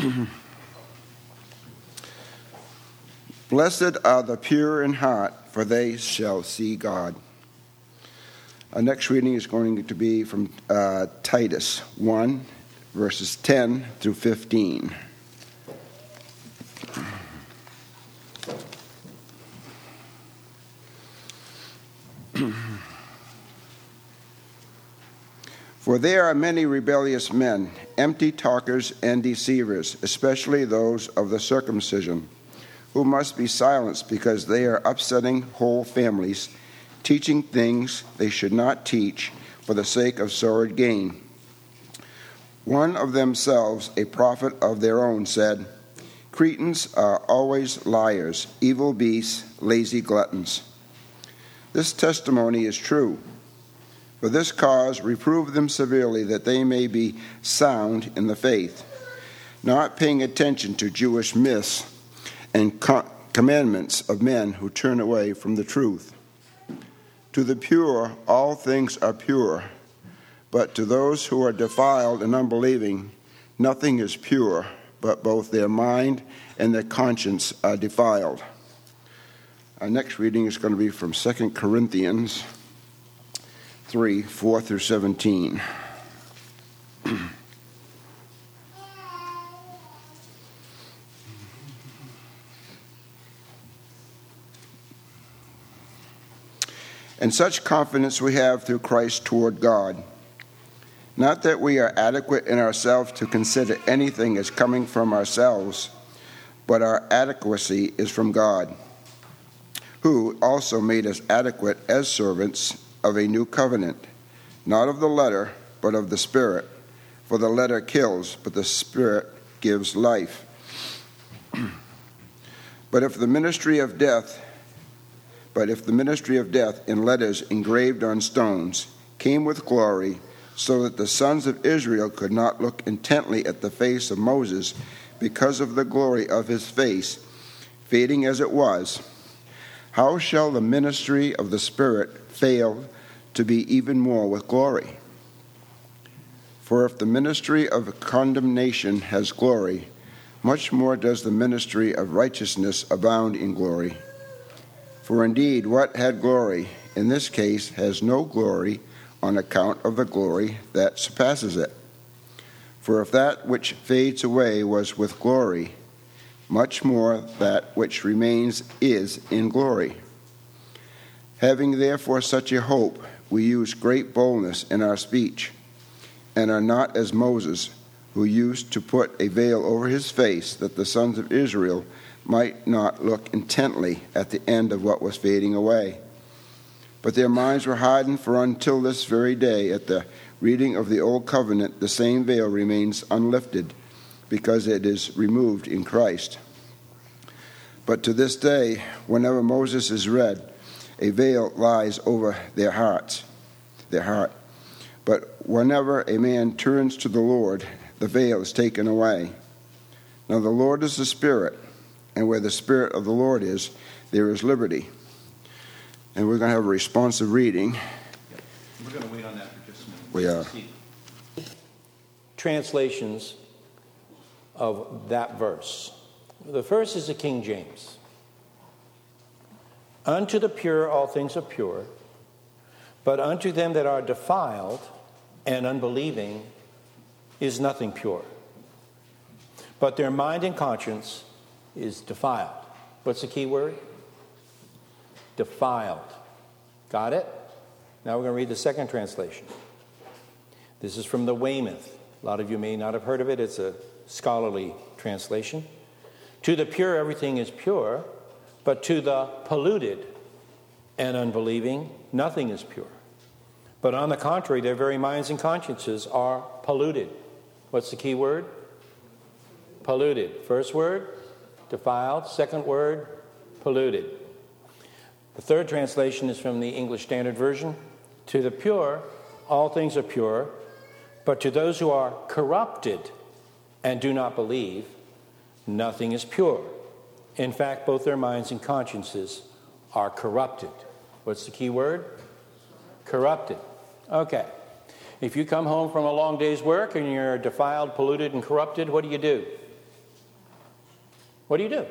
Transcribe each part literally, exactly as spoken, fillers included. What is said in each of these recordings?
Blessed are the pure in heart, for they shall see God. Our next reading is going to be from uh, Titus one, verses ten through fifteen. For there are many rebellious men, empty talkers and deceivers, especially those of the circumcision, who must be silenced because they are upsetting whole families, teaching things they should not teach for the sake of sordid gain. One of themselves, a prophet of their own, said, "Cretans are always liars, evil beasts, lazy gluttons." This testimony is true. For this cause reprove them severely, that they may be sound in the faith, not paying attention to Jewish myths and co- commandments of men who turn away from the truth. To the pure, all things are pure, but to those who are defiled and unbelieving, nothing is pure, but both their mind and their conscience are defiled. Our next reading is going to be from Second Corinthians three, four through seventeen. And such confidence we have through Christ toward God. Not that we are adequate in ourselves to consider anything as coming from ourselves, but our adequacy is from God, who also made us adequate as servants of a new covenant, not of the letter, but of the Spirit. For the letter kills, but the Spirit gives life. But if the ministry of death, but if the ministry of death in letters engraved on stones came with glory, so that the sons of Israel could not look intently at the face of Moses because of the glory of his face, fading as it was, how shall the ministry of the Spirit fail to be even more with glory? For if the ministry of condemnation has glory, much more does the ministry of righteousness abound in glory. For indeed, what had glory, in this case, has no glory on account of the glory that surpasses it. For if that which fades away was with glory, much more that which remains is in glory. Having therefore such a hope, we use great boldness in our speech, and are not as Moses, who used to put a veil over his face, that the sons of Israel might not look intently at the end of what was fading away. But their minds were hardened, for until this very day, at the reading of the Old Covenant, the same veil remains unlifted, because it is removed in Christ. But to this day, whenever Moses is read, a veil lies over their hearts, their heart. But whenever a man turns to the Lord, the veil is taken away. Now the Lord is the Spirit, and where the Spirit of the Lord is, there is liberty. And we're going to have a responsive reading. Yep. We're going to wait on that for just a minute. We are. Translations of that verse. The first is the King James. Unto the pure all things are pure, but unto them that are defiled and unbelieving is nothing pure. But their mind and conscience is defiled. What's the key word? Defiled. Got it? Now we're going to read the second translation. This is from the Weymouth. A lot of you may not have heard of it. It's a scholarly translation. To the pure, everything is pure, but to the polluted and unbelieving, nothing is pure. But on the contrary, their very minds and consciences are polluted. What's the key word? Polluted. First word, defiled. Second word, polluted. The third translation is from the English Standard Version. To the pure, all things are pure, but to those who are corrupted and do not believe, nothing is pure. In fact, both their minds and consciences are corrupted. What's the key word? Corrupted. Okay. If you come home from a long day's work and you're defiled, polluted, and corrupted, what do you do? What do you do?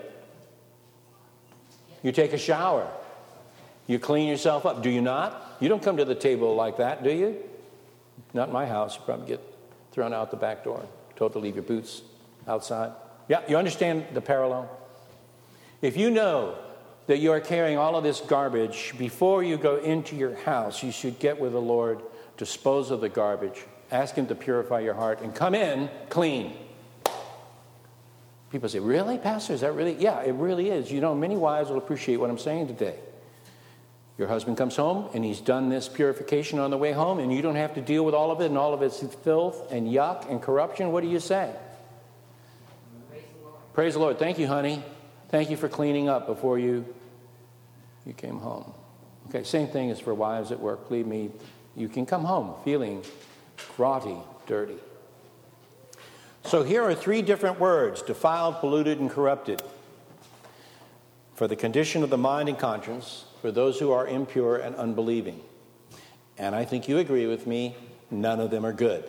You take a shower. You clean yourself up. Do you not? You don't come to the table like that, do you? Not in my house. You probably get thrown out the back door, told to leave your boots outside. Yeah, you understand the parallel? If you know that you are carrying all of this garbage, before you go into your house, you should get with the Lord, dispose of the garbage, ask Him to purify your heart, and come in clean. People say, really, Pastor? Is that really? Yeah, it really is. You know, many wives will appreciate what I'm saying today. Your husband comes home, and he's done this purification on the way home, and you don't have to deal with all of it and all of its filth and yuck and corruption. What do you say? Praise the Lord. Praise the Lord. Thank you, honey. Thank you for cleaning up before you, you came home. Okay, same thing is for wives at work. Believe me, you can come home feeling grotty, dirty. So here are three different words: defiled, polluted, and corrupted. For the condition of the mind and conscience, for those who are impure and unbelieving. And I think you agree with me, none of them are good.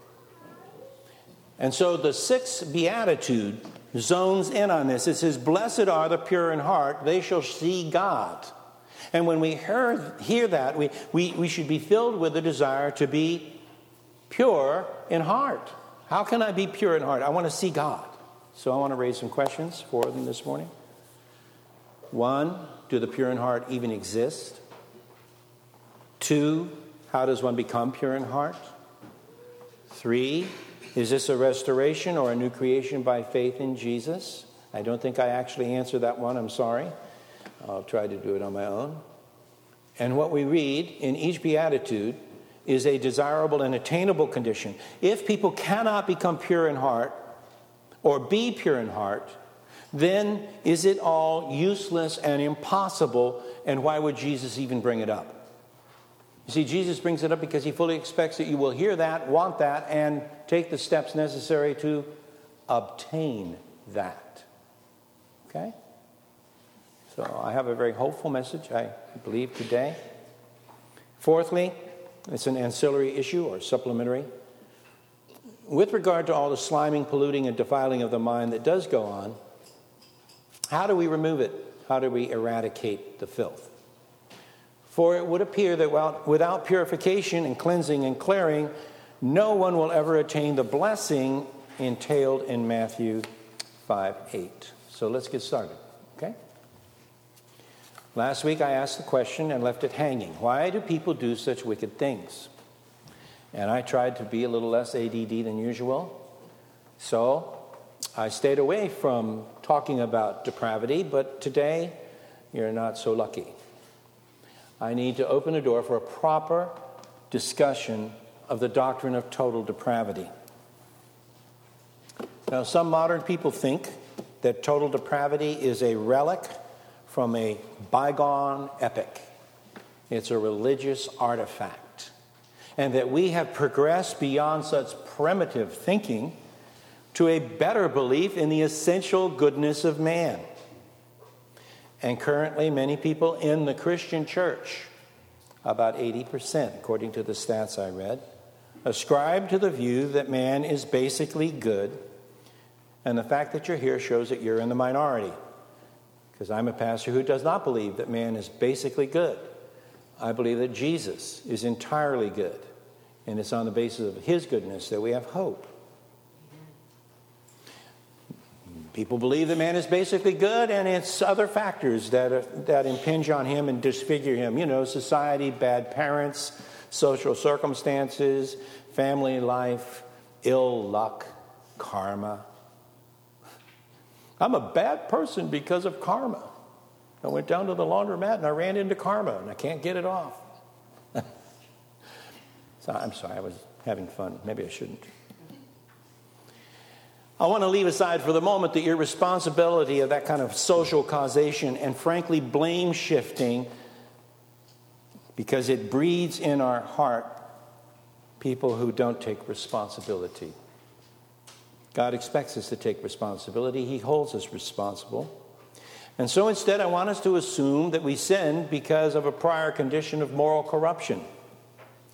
And so the sixth beatitude zones in on this. It says, blessed are the pure in heart, they shall see God. And when we hear, hear that, we, we, we should be filled with the desire to be pure in heart. How can I be pure in heart? I want to see God. So I want to raise some questions for them this morning. One, do the pure in heart even exist? Two, how does one become pure in heart? Three, is this a restoration or a new creation by faith in Jesus? I don't think I actually answered that one. I'm sorry. I'll try to do it on my own. And what we read in each beatitude is a desirable and attainable condition. If people cannot become pure in heart or be pure in heart, then is it all useless and impossible, and why would Jesus even bring it up? You see, Jesus brings it up because He fully expects that you will hear that, want that, and take the steps necessary to obtain that. Okay? So I have a very hopeful message, I believe, today. Fourthly, it's an ancillary issue or supplementary. With regard to all the sliming, polluting, and defiling of the mind that does go on, how do we remove it? How do we eradicate the filth? For it would appear that without purification and cleansing and clearing, no one will ever attain the blessing entailed in Matthew five eight. So let's get started, okay? Last week I asked the question and left it hanging. Why do people do such wicked things? And I tried to be a little less A D D than usual. So I stayed away from talking about depravity, but today you're not so lucky. I need to open a door for a proper discussion of the doctrine of total depravity. Now, some modern people think that total depravity is a relic from a bygone epoch. It's a religious artifact. And that we have progressed beyond such primitive thinking to a better belief in the essential goodness of man. And currently, many people in the Christian church, about eighty percent, according to the stats I read, ascribe to the view that man is basically good. And the fact that you're here shows that you're in the minority. Because I'm a pastor who does not believe that man is basically good. I believe that Jesus is entirely good. And it's on the basis of His goodness that we have hope. People believe that man is basically good, and it's other factors that are, that impinge on him and disfigure him. You know, society, bad parents, social circumstances, family life, ill luck, karma. I'm a bad person because of karma. I went down to the laundromat and I ran into karma, and I can't get it off. So I'm sorry, I was having fun. Maybe I shouldn't. I want to leave aside for the moment the irresponsibility of that kind of social causation and, frankly, blame shifting, because it breeds in our heart people who don't take responsibility. God expects us to take responsibility. He holds us responsible. And so instead, I want us to assume that we sinned because of a prior condition of moral corruption.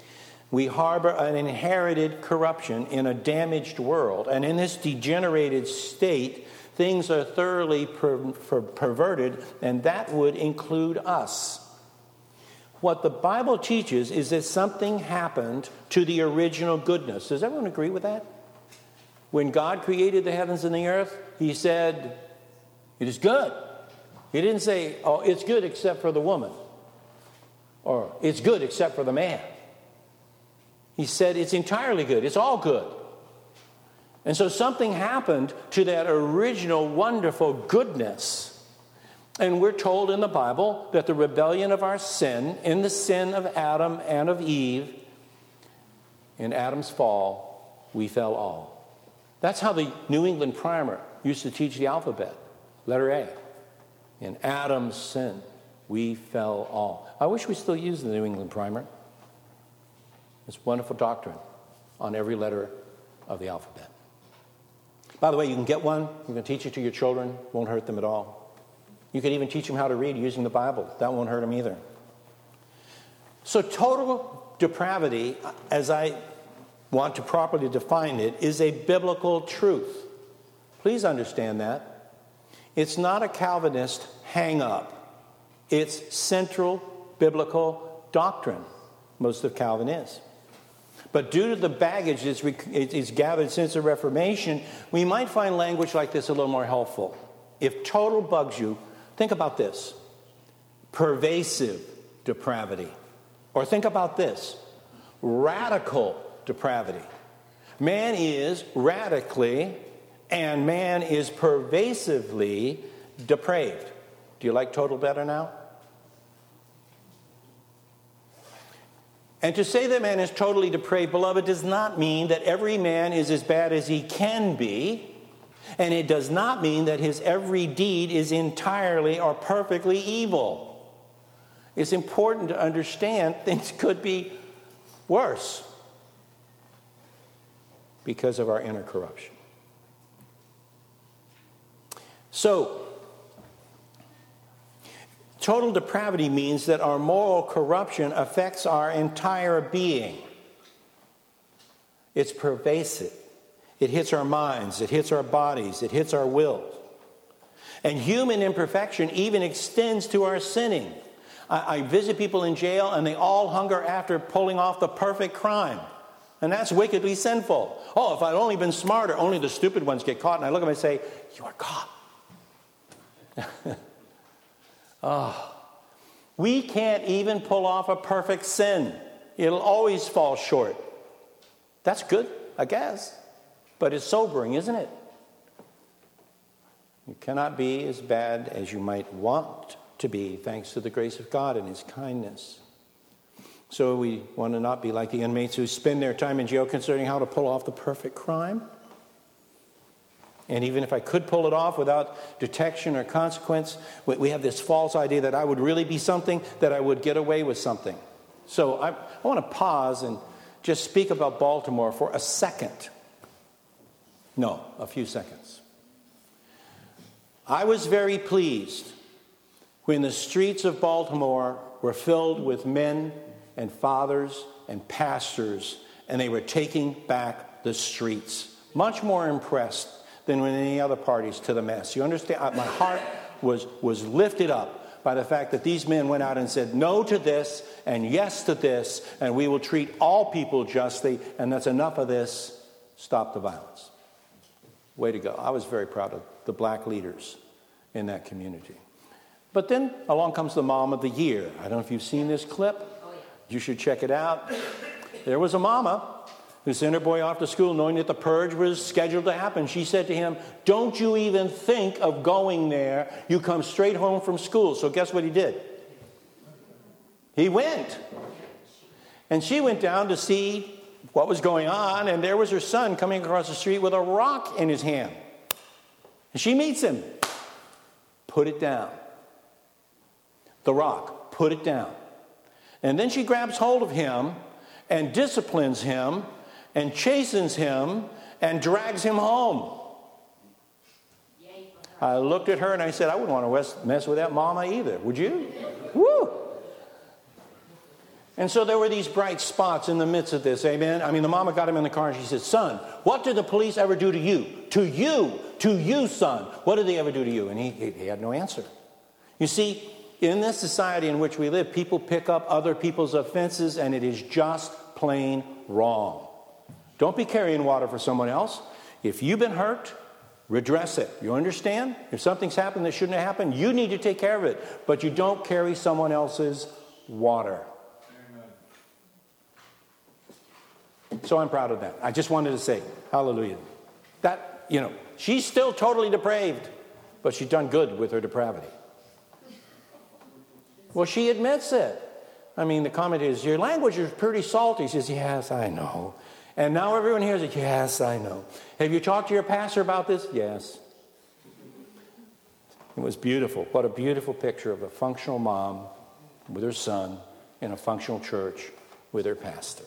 We harbor an inherited corruption in a damaged world. And in this degenerated state, things are thoroughly per- per- perverted, and that would include us. What the Bible teaches is that something happened to the original goodness. Does everyone agree with that? When God created the heavens and the earth, he said, it is good. He didn't say, oh, it's good except for the woman. Or it's good except for the man. He said it's entirely good. It's all good. And so something happened to that original wonderful goodness. And we're told in the Bible that the rebellion of our sin, in the sin of Adam and of Eve, in Adam's fall, we fell all. That's how the New England Primer used to teach the alphabet. Letter A. In Adam's sin, we fell all. I wish we still used the New England Primer. It's wonderful doctrine on every letter of the alphabet. By the way, you can get one. You can teach it to your children. Won't hurt them at all. You can even teach them how to read using the Bible. That won't hurt them either. So total depravity, as I want to properly define it, is a biblical truth. Please understand that. It's not a Calvinist hang-up. It's central biblical doctrine. Most of Calvin is. But due to the baggage that's it's gathered since the Reformation, we might find language like this a little more helpful. If total bugs you, think about this. Pervasive depravity. Or think about this. Radical depravity. Man is radically and man is pervasively depraved. Do you like total better now? And to say that man is totally depraved, beloved, does not mean that every man is as bad as he can be. And it does not mean that his every deed is entirely or perfectly evil. It's important to understand things could be worse because of our inner corruption. So, total depravity means that our moral corruption affects our entire being. It's pervasive. It hits our minds, it hits our bodies, it hits our will. And human imperfection even extends to our sinning. I, I visit people in jail and they all hunger after pulling off the perfect crime. And that's wickedly sinful. Oh, if I'd only been smarter, only the stupid ones get caught. And I look at them and say, you are caught. Oh, we can't even pull off a perfect sin. It'll always fall short. That's good, I guess. But it's sobering, isn't it? You cannot be as bad as you might want to be, thanks to the grace of God and his kindness. So we want to not be like the inmates who spend their time in jail considering how to pull off the perfect crime. And even if I could pull it off without detection or consequence, we have this false idea that I would really be something, that I would get away with something. So I, I want to pause and just speak about Baltimore for a second. No, a few seconds. I was very pleased when the streets of Baltimore were filled with men and fathers and pastors, and they were taking back the streets. Much more impressed than with any other parties to the mess. You understand? My heart was, was lifted up by the fact that these men went out and said no to this and yes to this, and we will treat all people justly, and that's enough of this. Stop the violence. Way to go. I was very proud of the black leaders in that community. But then along comes the mom of the year. I don't know if you've seen this clip. You should check it out. There was a mama who sent her boy off to school knowing that the purge was scheduled to happen. She said to him, don't you even think of going there. You come straight home from school. So guess what he did? He went. And she went down to see what was going on, and there was her son coming across the street with a rock in his hand. And she meets him. Put it down. The rock. Put it down. And then she grabs hold of him and disciplines him and chastens him and drags him home. I looked at her and I said, I wouldn't want to mess with that mama either. Would you? Woo! And so there were these bright spots in the midst of this, amen? I mean, the mama got him in the car and she said, son, what did the police ever do to you? To you, to you, son. What did they ever do to you? And he, he had no answer. You see, in this society in which we live, people pick up other people's offenses, and it is just plain wrong. Don't be carrying water for someone else. If you've been hurt, redress it. You understand? If something's happened that shouldn't have happened, you need to take care of it. But you don't carry someone else's water. So I'm proud of that. I just wanted to say, hallelujah. That, you know, she's still totally depraved, but she's done good with her depravity. Well, she admits it. I mean, the comment is, your language is pretty salty. She says, yes, I know. And now everyone hears it, yes, I know. Have you talked to your pastor about this? Yes. It was beautiful. What a beautiful picture of a functional mom with her son in a functional church with her pastor.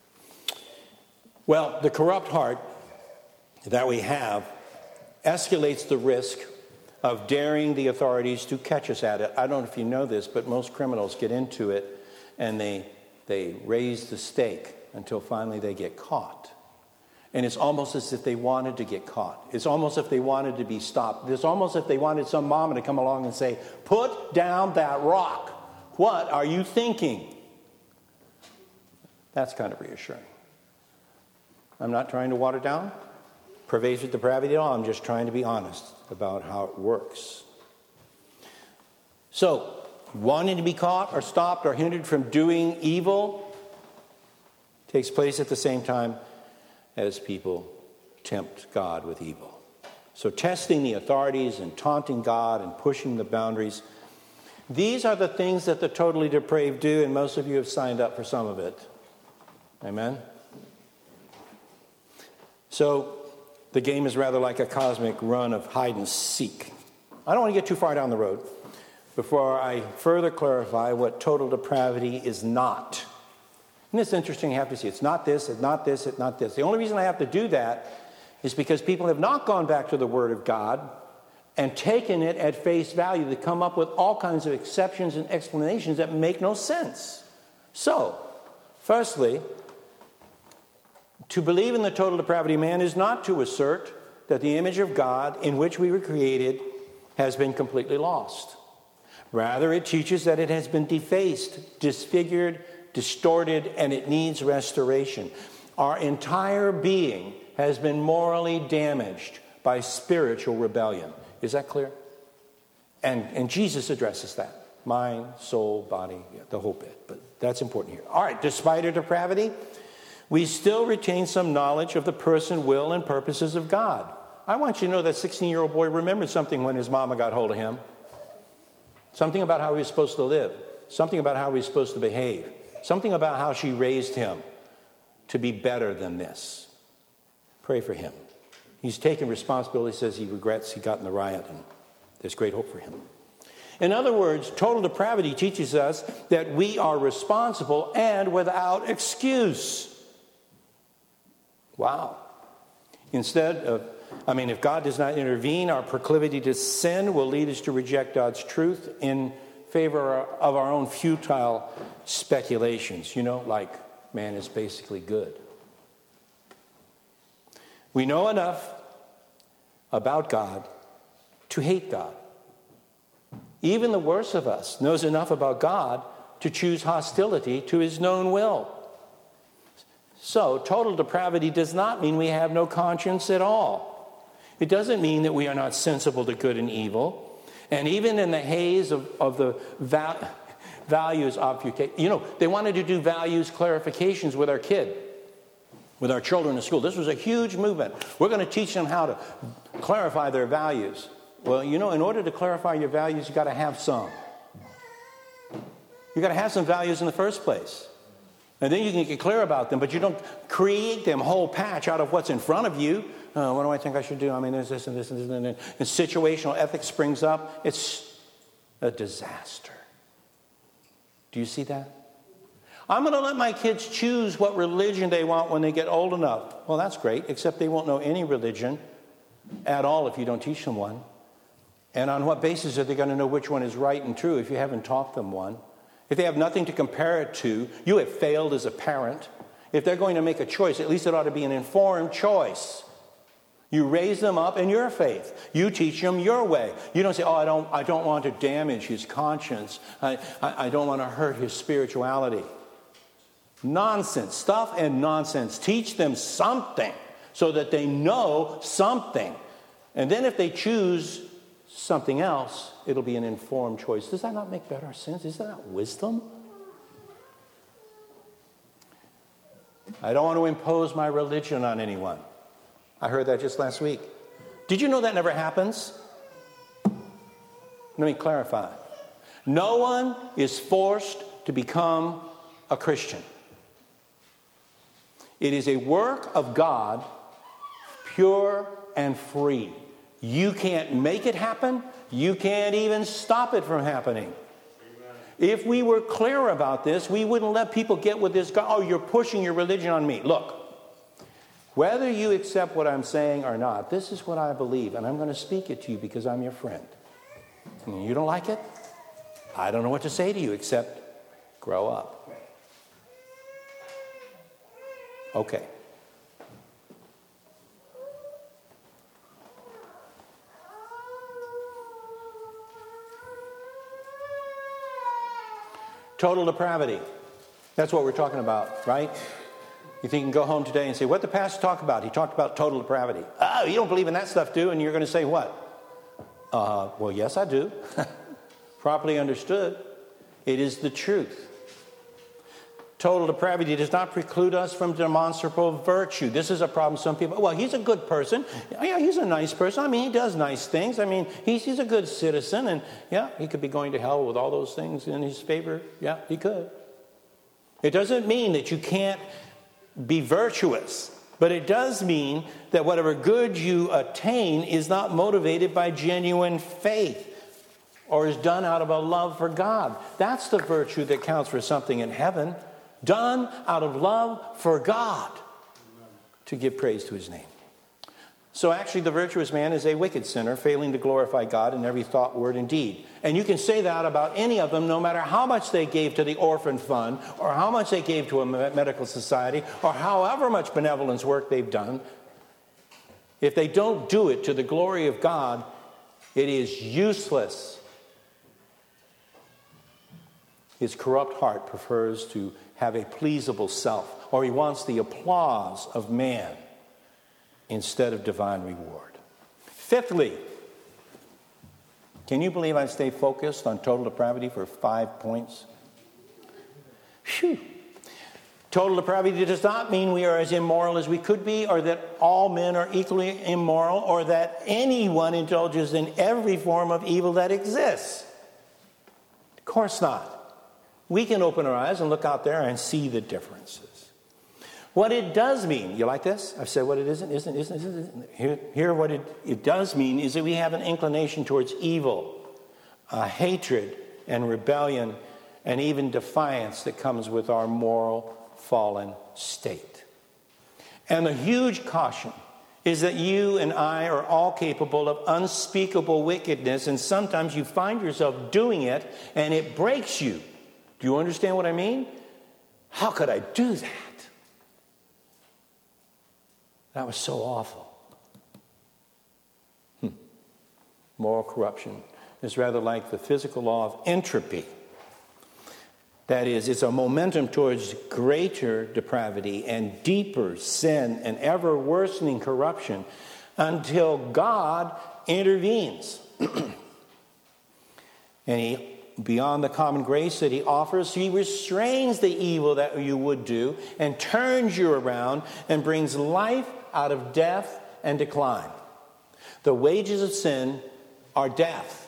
Well, the corrupt heart that we have escalates the risk of daring the authorities to catch us at it. I don't know if you know this, but most criminals get into it and they they raise the stake until finally they get caught. And it's almost as if they wanted to get caught. It's almost as if they wanted to be stopped. It's almost as if they wanted some mama to come along and say, put down that rock. What are you thinking? That's kind of reassuring. I'm not trying to water down pervasive depravity at all. I'm just trying to be honest about how it works. So, wanting to be caught or stopped or hindered from doing evil takes place at the same time as people tempt God with evil. So testing the authorities and taunting God and pushing the boundaries, these are the things that the totally depraved do, and most of you have signed up for some of it. Amen? So, the game is rather like a cosmic run of hide and seek. I don't want to get too far down the road before I further clarify what total depravity is not. And it's interesting, you have to see, it's not this, it's not this, it's not this. The only reason I have to do that is because people have not gone back to the Word of God and taken it at face value to come up with all kinds of exceptions and explanations that make no sense. So, firstly, to believe in the total depravity of man is not to assert that the image of God in which we were created has been completely lost. Rather, it teaches that it has been defaced, disfigured, distorted, and it needs restoration. Our entire being has been morally damaged by spiritual rebellion. Is that clear? And, and Jesus addresses that. Mind, soul, body, yeah, the whole bit. But that's important here. All right, despite our depravity, we still retain some knowledge of the person, will, and purposes of God. I want you to know that sixteen-year-old boy remembered something when his mama got hold of him. Something about how he was supposed to live. Something about how he was supposed to behave. Something about how she raised him to be better than this. Pray for him. He's taken responsibility, says he regrets he got in the riot, and there's great hope for him. In other words, total depravity teaches us that we are responsible and without excuse. Wow. Instead of, I mean, if God does not intervene, our proclivity to sin will lead us to reject God's truth in favor of our own futile speculations, you know, like man is basically good. We know enough about God to hate God. Even the worst of us knows enough about God to choose hostility to his known will. So, total depravity does not mean we have no conscience at all. It doesn't mean that we are not sensible to good and evil. And even in the haze of, of the va- values obfuscation, you know, they wanted to do values clarifications with our kid, with our children in school. This was a huge movement. We're going to teach them how to clarify their values. Well, you know, in order to clarify your values, you've got to have some. You've got to have some values in the first place. And then you can get clear about them, but you don't create them whole patch out of what's in front of you. Uh, what do I think I should do? I mean, there's this and this and this and this. And situational ethics springs up. It's a disaster. Do you see that? I'm going to let my kids choose what religion they want when they get old enough. Well, that's great, except they won't know any religion at all if you don't teach them one. And on what basis are they going to know which one is right and true if you haven't taught them one? if they have nothing to compare it to, you have failed as a parent. If they're going to make a choice, at least it ought to be an informed choice. You raise them up in your faith. You teach them your way. You don't say, oh, I don't, I don't want to damage his conscience. I, I, I don't want to hurt his spirituality. Nonsense. Stuff and nonsense. Teach them something so that they know something. And then if they choose something else, it'll be an informed choice. Does that not make better sense? Is that not wisdom? I don't want to impose my religion on anyone. I heard that just last week. Did you know that never happens? Let me clarify. No one is forced to become a Christian. It is a work of God, pure and free. You can't make it happen. You can't even stop it from happening. If we were clear about this, we wouldn't let people get with this, oh, you're pushing your religion on me. Look, whether you accept what I'm saying or not, this is what I believe, and I'm going to speak it to you because I'm your friend. And you don't like it? I don't know what to say to you except grow up. Okay. Total depravity. That's what we're talking about, right? You think you can go home today and say, what did the pastor talk about? He talked about total depravity. Oh, you don't believe in that stuff, do? And you're going to say what? Uh, well, yes, I do. Properly understood, it is the truth. Total depravity does not preclude us from demonstrable virtue. This is a problem. Some people, well, he's a good person. Yeah, he's a nice person. I mean, he does nice things. I mean, he's, he's a good citizen. And yeah, he could be going to hell with all those things in his favor. Yeah, he could. It doesn't mean that you can't be virtuous. But it does mean that whatever good you attain is not motivated by genuine faith or is done out of a love for God. That's the virtue that counts for something in heaven. Done out of love for God to give praise to his name. So actually the virtuous man is a wicked sinner failing to glorify God in every thought, word, and deed. And you can say that about any of them no matter how much they gave to the orphan fund or how much they gave to a medical society or however much benevolence work they've done. If they don't do it to the glory of God, it is useless. His corrupt heart prefers to have a pleasable self, or he wants the applause of man instead of divine reward. Fifthly, can you believe I stay focused on total depravity for five points? Phew. Total depravity does not mean we are as immoral as we could be, or that all men are equally immoral, or that anyone indulges in every form of evil that exists. Of course not. We can open our eyes and look out there and see the differences. What it does mean, you like this? I've said what it isn't, isn't, isn't, isn't. isn't. Here, here what it, it does mean is that we have an inclination towards evil, a hatred and rebellion, and even defiance that comes with our moral, fallen state. And the huge caution is that you and I are all capable of unspeakable wickedness, and sometimes you find yourself doing it, and it breaks you. Do you understand what I mean? How could I do that? That was so awful. Hmm. Moral corruption is rather like the physical law of entropy. That is, it's a momentum towards greater depravity and deeper sin and ever worsening corruption until God intervenes. And he, beyond the common grace that he offers, he restrains the evil that you would do and turns you around and brings life out of death and decline. The wages of sin are death,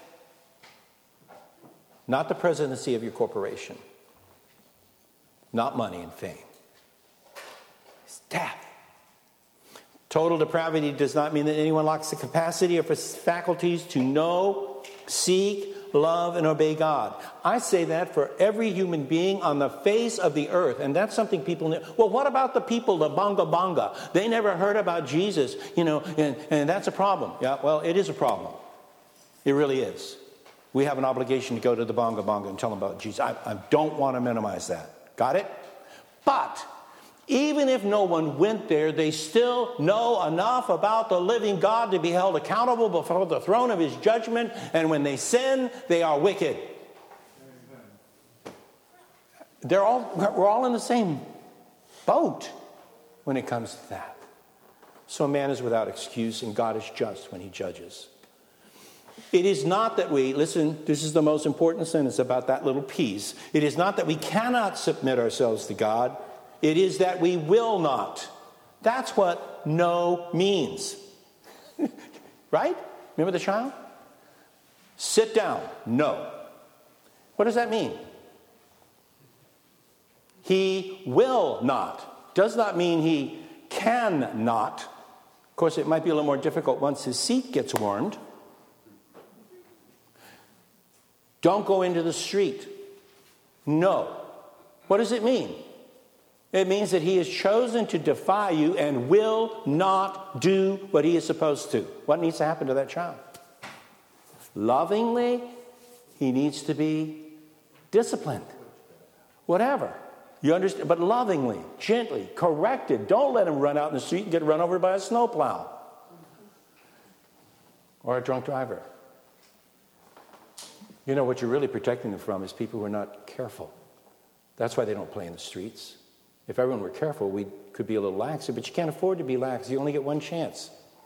not the presidency of your corporation, not money and fame. It's death. Total depravity does not mean that anyone lacks the capacity or faculties to know, seek, love, and obey God. I say that for every human being on the face of the earth. And that's something people know. Well, what about the people, the bonga bonga? They never heard about Jesus, you know, and, and that's a problem. Yeah, well, it is a problem. It really is. we have an obligation to go to the bonga bonga and tell them about Jesus. I, I don't want to minimize that. Got it? But even if no one went there, they still know enough about the living God to be held accountable before the throne of his judgment. And when they sin, they are wicked. They're all, we're all in the same boat when it comes to that. So man is without excuse, and God is just when he judges. It is not that we, listen, this is the most important sentence about that little piece. It is not that we cannot submit ourselves to God. It is that we will not. That's what no means. Right? Remember the child? Sit down. No. What does that mean? He will not. Does not mean he cannot. Of course, it might be a little more difficult once his seat gets warmed. Don't go into the street. No. What does it mean? It means that he has chosen to defy you and will not do what he is supposed to. What needs to happen to that child? Lovingly, he needs to be disciplined. Whatever. You understand? But lovingly, gently, corrected. Don't let him run out in the street and get run over by a snowplow or a drunk driver. You know, what you're really protecting them from is people who are not careful. That's why they don't play in the streets. If everyone were careful, we could be a little laxer, but you can't afford to be lax. You only get one chance.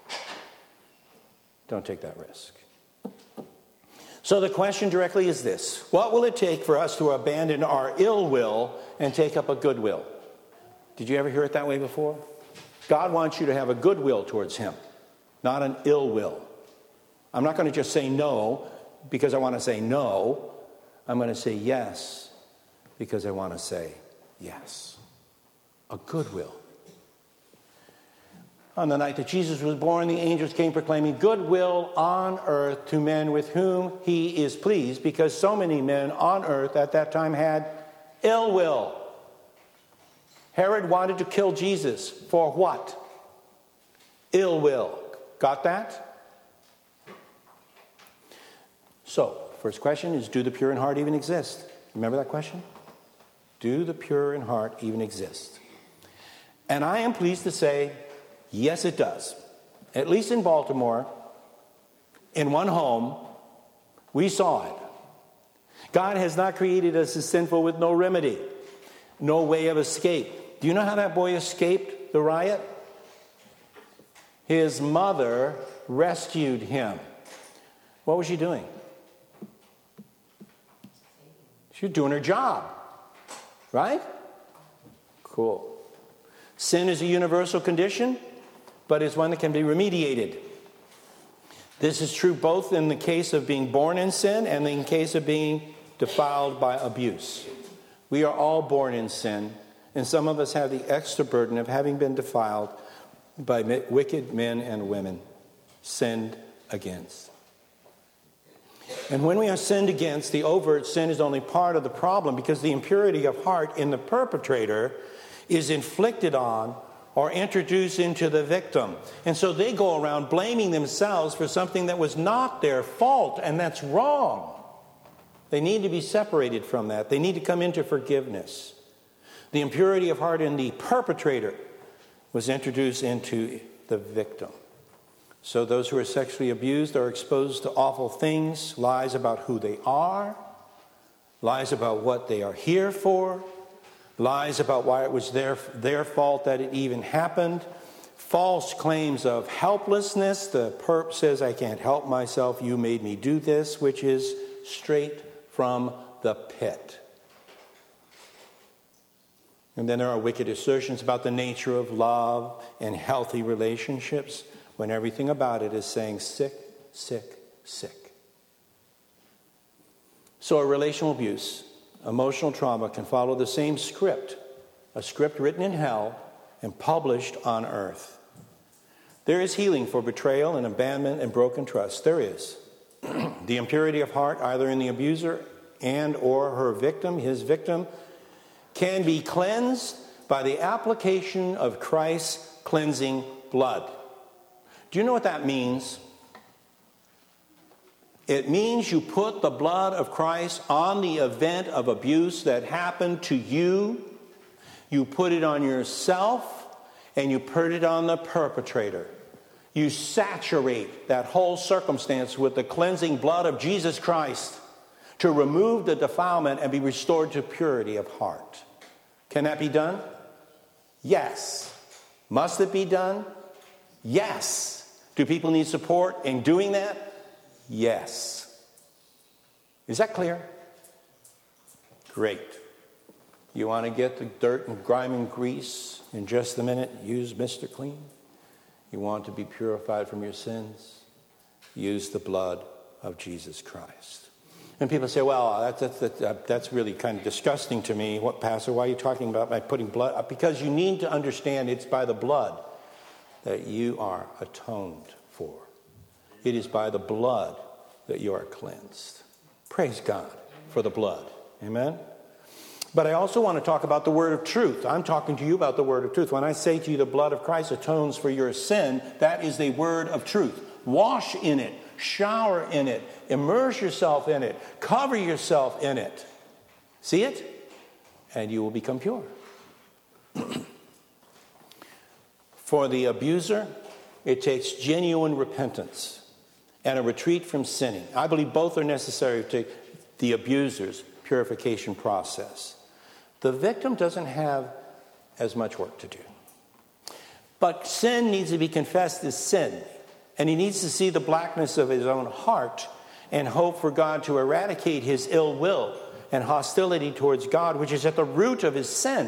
Don't take that risk. So the question directly is this: what will it take for us to abandon our ill will and take up a good will? Did you ever hear it that way before? God wants you to have a good will towards him, not an ill will. I'm not going to just say no because I want to say no. I'm going to say yes because I want to say yes. A good will. On the night that Jesus was born, the angels came proclaiming goodwill on earth to men with whom he is pleased, because so many men on earth at that time had ill will. Herod wanted to kill Jesus. For what? Ill will. Got that? So, first question is, do the pure in heart even exist? Remember that question? Do the pure in heart even exist? And I am pleased to say, yes, it does. At least in Baltimore, in one home, we saw it. God has not created us as sinful with no remedy, no way of escape. Do you know how that boy escaped the riot? His mother rescued him. What was she doing? She was doing her job. Right? Cool. Sin is a universal condition, but it's one that can be remediated. This is true both in the case of being born in sin and in the case of being defiled by abuse. We are all born in sin, and some of us have the extra burden of having been defiled by wicked men and women, sinned against. And when we are sinned against, the overt sin is only part of the problem, because the impurity of heart in the perpetrator is inflicted on or introduced into the victim. And so they go around blaming themselves for something that was not their fault, and that's wrong. They need to be separated from that. They need to come into forgiveness. The impurity of heart in the perpetrator was introduced into the victim. So those who are sexually abused are exposed to awful things, lies about who they are, lies about what they are here for, lies about why it was their, their fault that it even happened, false claims of helplessness. The perp says, I can't help myself, you made me do this, which is straight from the pit. And then there are wicked assertions about the nature of love and healthy relationships, when everything about it is saying sick, sick, sick. So a relational abuse, emotional trauma can follow the same script, a script written in hell and published on earth. There is healing for betrayal and abandonment and broken trust. There is. The impurity of heart, either in the abuser and or her victim, his victim, can be cleansed by the application of Christ's cleansing blood. Do you know what that means? It means you put the blood of Christ on the event of abuse that happened to you. You put it on yourself, and you put it on the perpetrator. You saturate that whole circumstance with the cleansing blood of Jesus Christ to remove the defilement and be restored to purity of heart. Can that be done? Yes. Must it be done? Yes. Do people need support in doing that? Yes. Is that clear? Great. You want to get the dirt and grime and grease in just a minute? Use Mister Clean. You want to be purified from your sins? Use the blood of Jesus Christ. And people say, well, that's, that's, that's really kind of disgusting to me. What, Pastor, why are you talking about by putting blood? Because you need to understand it's by the blood that you are atoned for. It is by the blood that you are cleansed. Praise God for the blood. Amen? But I also want to talk about the word of truth. I'm talking to you about the word of truth. When I say to you the blood of Christ atones for your sin, that is the word of truth. Wash in it. Shower in it. Immerse yourself in it. Cover yourself in it. See it? And you will become pure. For the abuser, it takes genuine repentance and a retreat from sinning. I believe both are necessary to the abuser's purification process. The victim doesn't have as much work to do. But sin needs to be confessed as sin. And he needs to see the blackness of his own heart and hope for God to eradicate his ill will and hostility towards God, which is at the root of his sin.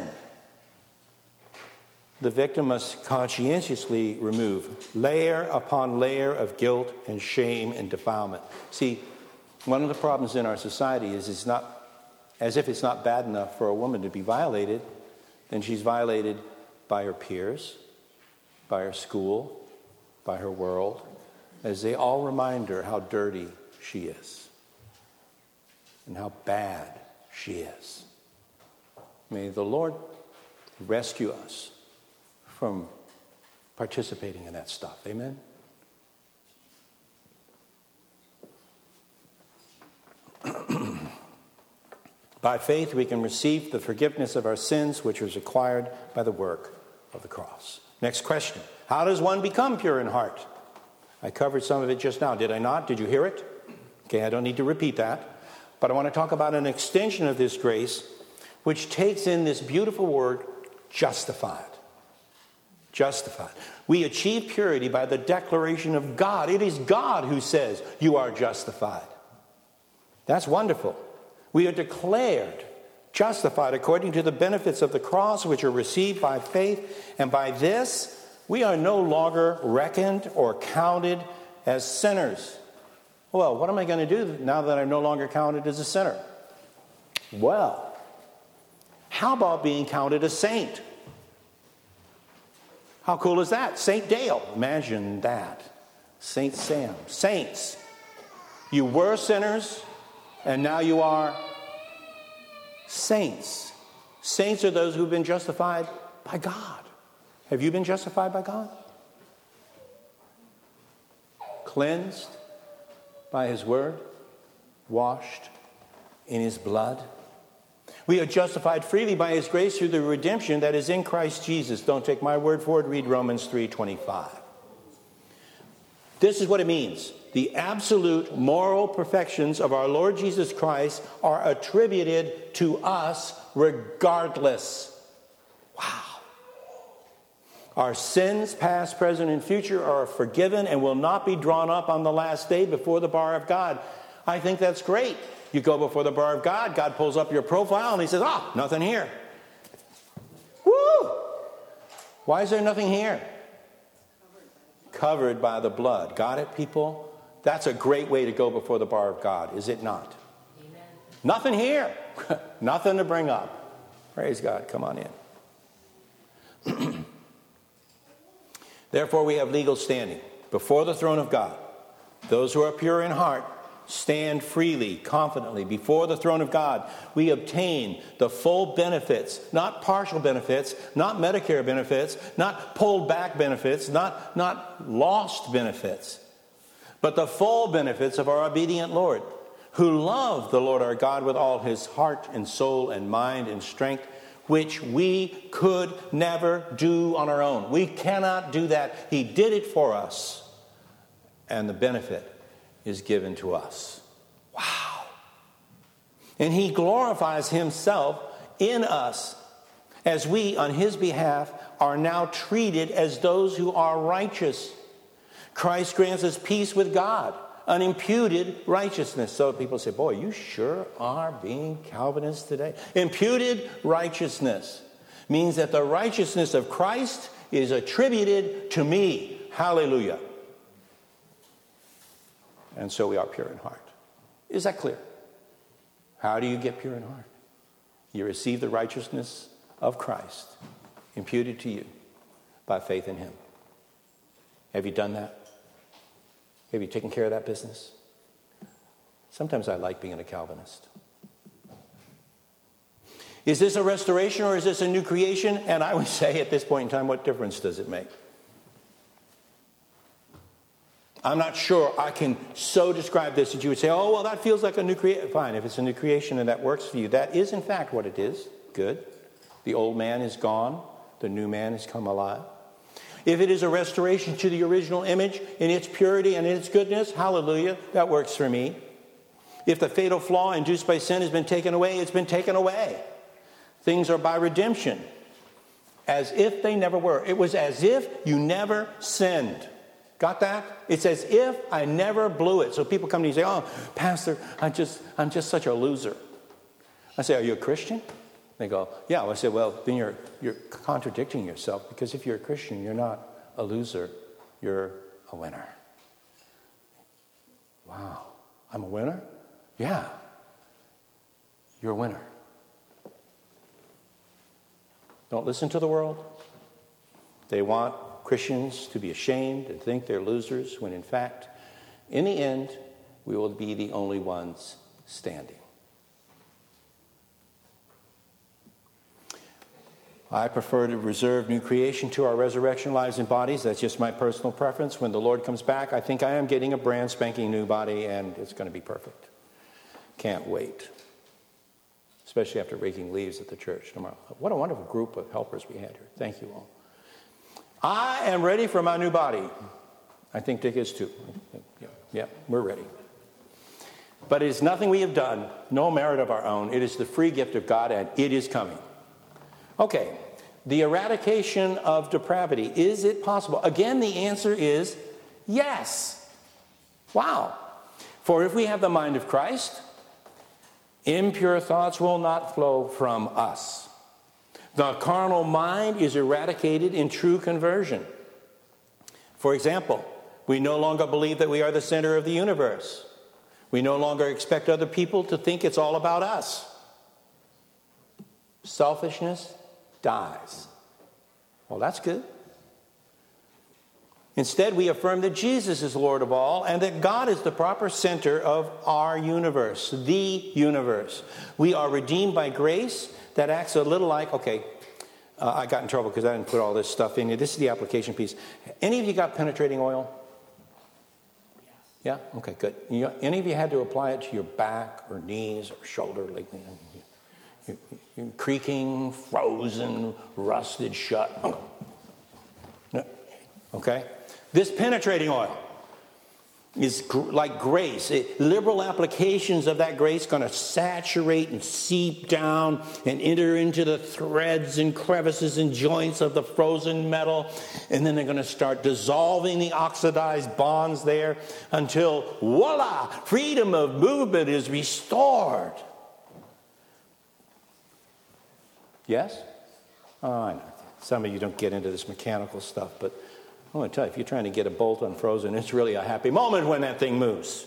The victim must conscientiously remove layer upon layer of guilt and shame and defilement. See, one of the problems in our society is it's not, as if it's not bad enough for a woman to be violated, then she's violated by her peers, by her school, by her world, as they all remind her how dirty she is and how bad she is. May the Lord rescue us from participating in that stuff. Amen? By faith, we can receive the forgiveness of our sins, which was acquired by the work of the cross. Next question. How does one become pure in heart? I covered some of it just now. Did I not? Did you hear it? Okay, I don't need to repeat that. But I want to talk about an extension of this grace, which takes in this beautiful word, justified. Justified. We achieve purity by the declaration of God. It is God who says you are justified. That's wonderful. We are declared justified according to the benefits of the cross, which are received by faith. And by this, we are no longer reckoned or counted as sinners. Well, what am I going to do now that I'm no longer counted as a sinner? Well, how about being counted a saint? How cool is that? Saint Dale. Imagine that. Saint Sam. Saints. You were sinners, and now you are saints. Saints are those who've been justified by God. Have you been justified by God? Cleansed by his word, washed in his blood. We are justified freely by his grace through the redemption that is in Christ Jesus. Don't take my word for it. Read Romans three twenty-five. This is what it means. The absolute moral perfections of our Lord Jesus Christ are attributed to us regardless. Wow. Our sins, past, present, and future, are forgiven and will not be drawn up on the last day before the bar of God. I think that's great. You go before the bar of God, God pulls up your profile, and he says, ah, nothing here. Woo! Why is there nothing here? Covered by the blood. Got it, people? That's a great way to go before the bar of God, is it not? Amen. Nothing here. Nothing to bring up. Praise God. Come on in. Therefore, we have legal standing before the throne of God. Those who are pure in heart stand freely, confidently before the throne of God. We obtain the full benefits, not partial benefits, not Medicare benefits, not pulled back benefits, not, not lost benefits, but but the full benefits of our obedient Lord, who loved the Lord our God with all his heart and soul and mind and strength, which we could never do on our own. We cannot do that. He did it for us, and the benefit is given to us. Wow. And he glorifies himself in us as we, on his behalf, are now treated as those who are righteous. Christ grants us peace with God, an imputed righteousness. So people say, boy, you sure are being Calvinist today. Imputed righteousness means that the righteousness of Christ is attributed to me. Hallelujah. And so we are pure in heart. Is that clear? How do you get pure in heart? You receive the righteousness of Christ imputed to you by faith in him. Have you done that? Have you taken care of that business? Sometimes I like being a Calvinist. Is this a restoration or is this a new creation? And I would say at this point in time, what difference does it make? I'm not sure I can so describe this that you would say, oh, well, that feels like a new creation. Fine, if it's a new creation and that works for you, that is in fact what it is. Good. The old man is gone. The new man has come alive. If it is a restoration to the original image in its purity and in its goodness, hallelujah, that works for me. If the fatal flaw induced by sin has been taken away, it's been taken away. Things are by redemption, as if they never were. It was as if you never sinned. Got that? It's as if I never blew it. So people come to you and say, oh, Pastor, I just, I'm just such a loser. I say, are you a Christian? They go, yeah. Well, I say, well, then you're, you're contradicting yourself, because if you're a Christian, you're not a loser. You're a winner. Wow. I'm a winner? Yeah. You're a winner. Don't listen to the world. They want Christians to be ashamed and think they're losers, when in fact, in the end, we will be the only ones standing. I prefer to reserve new creation to our resurrection lives and bodies. That's just my personal preference. When the Lord comes back, I think I am getting a brand spanking new body, and it's going to be perfect. Can't wait. Especially after raking leaves at the church tomorrow. What a wonderful group of helpers we had here. Thank you all. I am ready for my new body. I think Dick is too. Yeah, yeah, we're ready. But it is nothing we have done, no merit of our own. It is the free gift of God, and it is coming. Okay, the eradication of depravity. Is it possible? Again, the answer is yes. Wow. For if we have the mind of Christ, impure thoughts will not flow from us. The carnal mind is eradicated in true conversion. For example, we no longer believe that we are the center of the universe. We no longer expect other people to think it's all about us. Selfishness dies. Well, that's good. Instead, we affirm that Jesus is Lord of all and that God is the proper center of our universe, the universe. We are redeemed by grace that acts a little like, okay, uh, I got in trouble because I didn't put all this stuff in here. This is the application piece. Any of you got penetrating oil? Yeah? Okay, good. You, any of you had to apply it to your back or knees or shoulder? Like, you know, you're, you're creaking, frozen, rusted shut. Okay? This penetrating oil is gr- like grace. It, liberal applications of that grace going to saturate and seep down and enter into the threads and crevices and joints of the frozen metal. And then they're going to start dissolving the oxidized bonds there until, voila, freedom of movement is restored. Yes? Oh, I know. Some of you don't get into this mechanical stuff, but I want to tell you, if you're trying to get a bolt unfrozen, it's really a happy moment when that thing moves.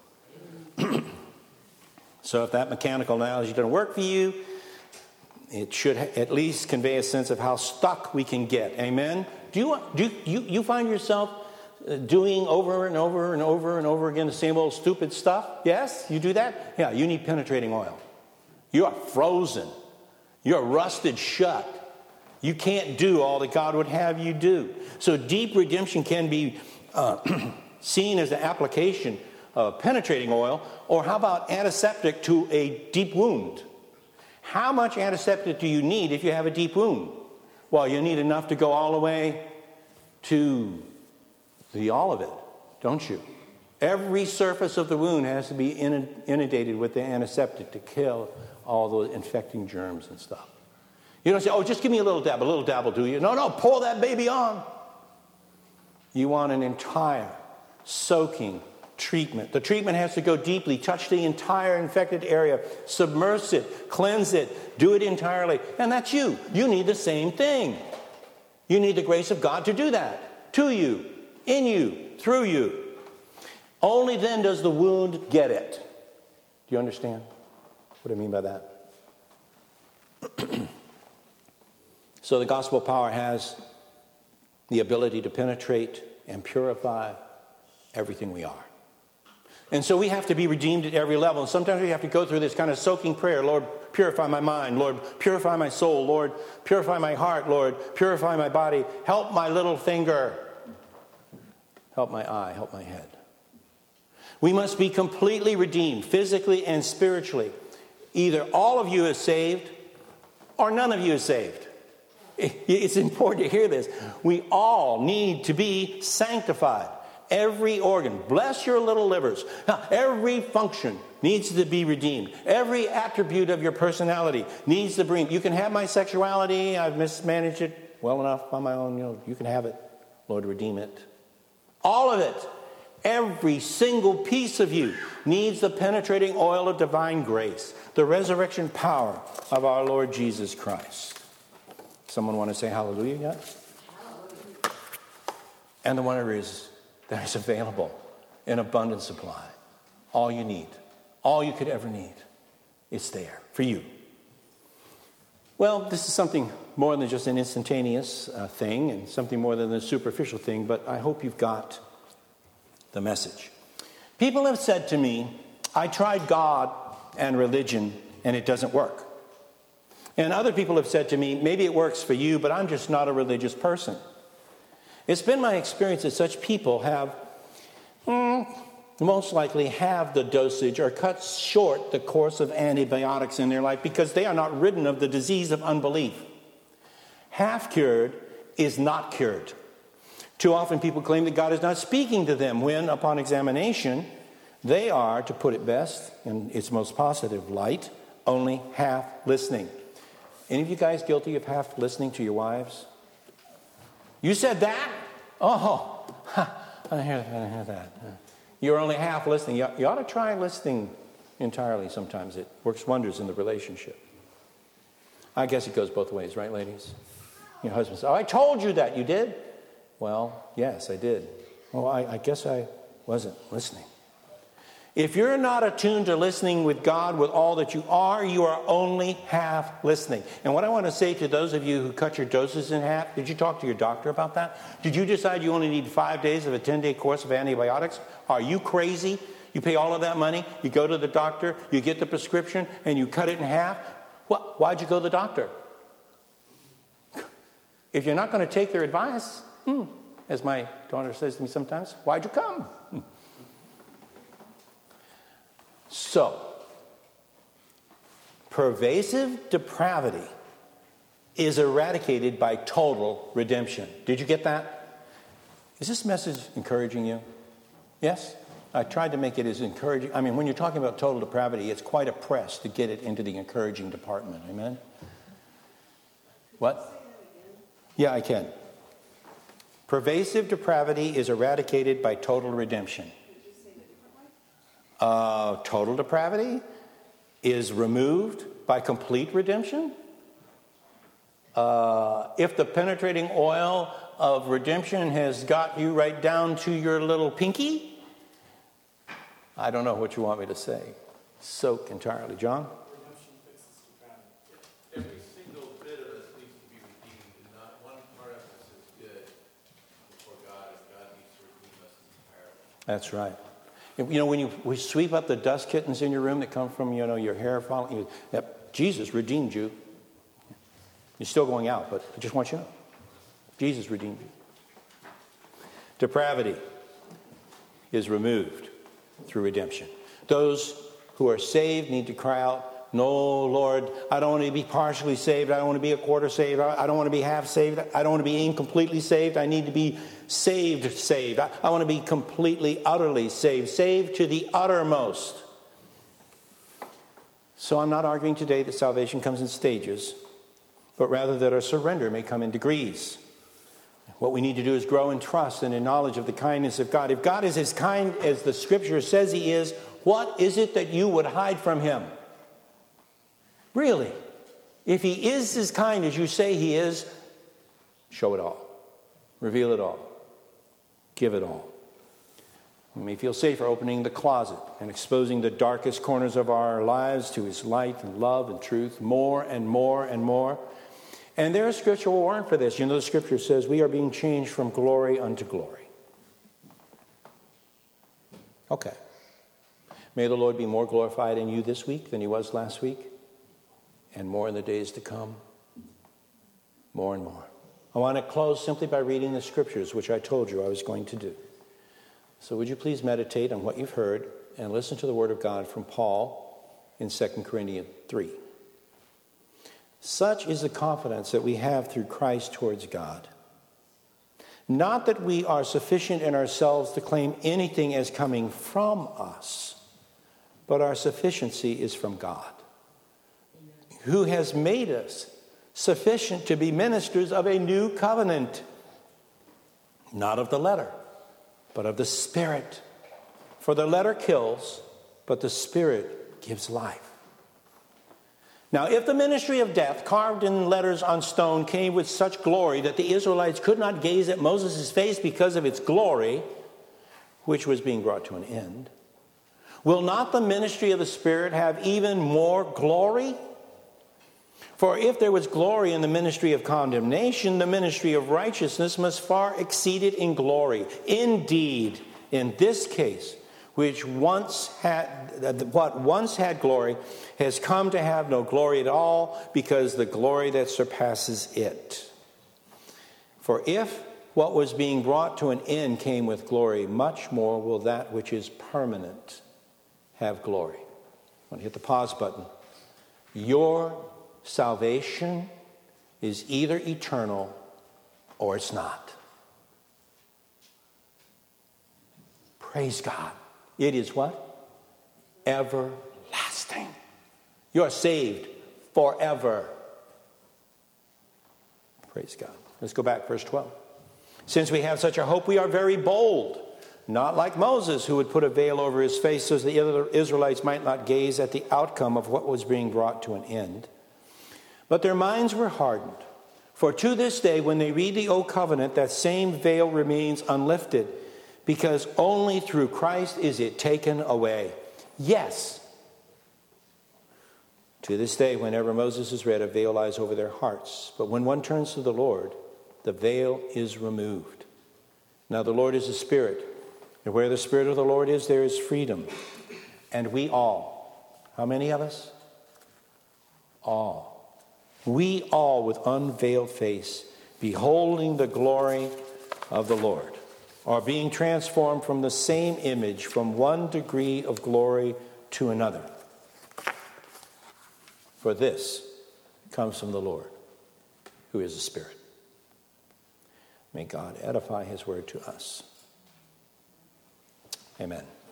So if that mechanical analogy doesn't work for you, it should at least convey a sense of how stuck we can get. Amen? Do you, do you, you find yourself doing over and over and over and over again the same old stupid stuff? Yes? You do that? Yeah, you need penetrating oil. You are frozen. You're rusted shut. You can't do all that God would have you do. So deep redemption can be uh, seen as an application of penetrating oil, or how about antiseptic to a deep wound? How much antiseptic do you need if you have a deep wound? Well, you need enough to go all the way to the all of it, don't you? Every surface of the wound has to be inundated with the antiseptic to kill all those infecting germs and stuff. You don't say, oh, just give me a little dab. A little dab will do you. No, no, pour that baby on. You want an entire soaking treatment. The treatment has to go deeply, touch the entire infected area, submerge it, cleanse it, do it entirely. And that's you. You need the same thing. You need the grace of God to do that. To you, in you, through you. Only then does the wound get it. Do you understand what I mean by that? So the gospel power has the ability to penetrate and purify everything we are. And so we have to be redeemed at every level. And sometimes we have to go through this kind of soaking prayer. Lord, purify my mind. Lord, purify my soul. Lord, purify my heart. Lord, purify my body. Help my little finger. Help my eye. Help my head. We must be completely redeemed, physically and spiritually. Either all of you is saved or none of you is saved. It's important to hear this. We all need to be sanctified. Every organ, bless your little livers. Now, every function needs to be redeemed. Every attribute of your personality needs to bring. You can have my sexuality. I've mismanaged it well enough on my own. You know, you can have it. Lord, redeem it. All of it. Every single piece of you needs the penetrating oil of divine grace, the resurrection power of our Lord Jesus Christ. Someone want to say hallelujah yet? Hallelujah. And the wonder is that it's available in abundant supply. All you need, all you could ever need, it's there for you. Well, this is something more than just an instantaneous uh, thing and something more than a superficial thing, but I hope you've got the message. People have said to me, I tried God and religion and it doesn't work. And other people have said to me, maybe it works for you, but I'm just not a religious person. It's been my experience that such people have, mm, most likely have the dosage or cut short the course of antibiotics in their life because they are not ridden of the disease of unbelief. Half cured is not cured. Too often people claim that God is not speaking to them when, upon examination, they are, to put it best, in its most positive light, only half listening. Any of you guys guilty of half listening to your wives? You said that? Oh, I hear, I hear that. You're only half listening. You, you ought to try listening entirely sometimes. It works wonders in the relationship. I guess it goes both ways, right, ladies? Your husband says, oh, I told you that. You did? Well, yes, I did. Well, I, I guess I wasn't listening. If you're not attuned to listening with God with all that you are, you are only half listening. And what I want to say to those of you who cut your doses in half, did you talk to your doctor about that? Did you decide you only need five days of a ten-day course of antibiotics? Are you crazy? You pay all of that money, you go to the doctor, you get the prescription, and you cut it in half? What? Why'd you go to the doctor? If you're not going to take their advice, hmm, as my daughter says to me sometimes, why'd you come? Hmm. So, pervasive depravity is eradicated by total redemption. Did you get that? Is this message encouraging you? Yes? I tried to make it as encouraging. I mean, when you're talking about total depravity, it's quite a press to get it into the encouraging department. Amen? What? Yeah, I can. Pervasive depravity is eradicated by total redemption. Uh, total depravity is removed by complete redemption. Uh, if the penetrating oil of redemption has got you right down to your little pinky, I don't know what you want me to say. Soak entirely. John? Redemption fixes depravity. Every single bit of us needs to be redeemed, and not one part of us is good before God, and God needs to redeem us entirely. That's right. You know, when you we sweep up the dust kittens in your room that come from, you know, your hair falling, you, yep, Jesus redeemed you. You're still going out, but I just want you to know. Jesus redeemed you. Depravity is removed through redemption. Those who are saved need to cry out, "No, Lord, I don't want to be partially saved. I don't want to be a quarter saved. I don't want to be half saved. I don't want to be incompletely saved. I need to be saved, saved. I, I want to be completely, utterly saved, saved to the uttermost." So I'm not arguing today that salvation comes in stages, but rather that our surrender may come in degrees. What we need to do is grow in trust and in knowledge of the kindness of God. If God is as kind as the Scripture says He is, what is it that you would hide from Him? Really? If He is as kind as you say He is, show it all. Reveal it all. Give it all. We may feel safer opening the closet and exposing the darkest corners of our lives to His light and love and truth more and more and more. And there is scriptural warrant for this. You know, the Scripture says we are being changed from glory unto glory. Okay. May the Lord be more glorified in you this week than He was last week, and more in the days to come. More and more. I want to close simply by reading the Scriptures, which I told you I was going to do. So would you please meditate on what you've heard and listen to the Word of God from Paul in Second Corinthians three. Such is the confidence that we have through Christ towards God. Not that we are sufficient in ourselves to claim anything as coming from us, but our sufficiency is from God, who has made us sufficient to be ministers of a new covenant, not of the letter, but of the Spirit. For the letter kills, but the Spirit gives life. Now, if the ministry of death, carved in letters on stone, came with such glory that the Israelites could not gaze at Moses' face because of its glory, which was being brought to an end, will not the ministry of the Spirit have even more glory? For if there was glory in the ministry of condemnation, the ministry of righteousness must far exceed it in glory. Indeed, in this case, which once had what once had glory has come to have no glory at all, because the glory that surpasses it. For if what was being brought to an end came with glory, much more will that which is permanent have glory. I'm going to hit the pause button. Your salvation is either eternal or it's not. Praise God. It is what? Everlasting. You are saved forever. Praise God. Let's go back, verse twelve. Since we have such a hope, we are very bold. Not like Moses, who would put a veil over his face so that the other Israelites might not gaze at the outcome of what was being brought to an end. But their minds were hardened. For to this day, when they read the Old Covenant, that same veil remains unlifted, because only through Christ is it taken away. Yes. To this day, whenever Moses is read, a veil lies over their hearts. But when one turns to the Lord, the veil is removed. Now the Lord is a Spirit, and where the Spirit of the Lord is, there is freedom. And we all, how many of us? All. We all with unveiled face, beholding the glory of the Lord, are being transformed from the same image, from one degree of glory to another. For this comes from the Lord, who is a Spirit. May God edify His word to us. Amen.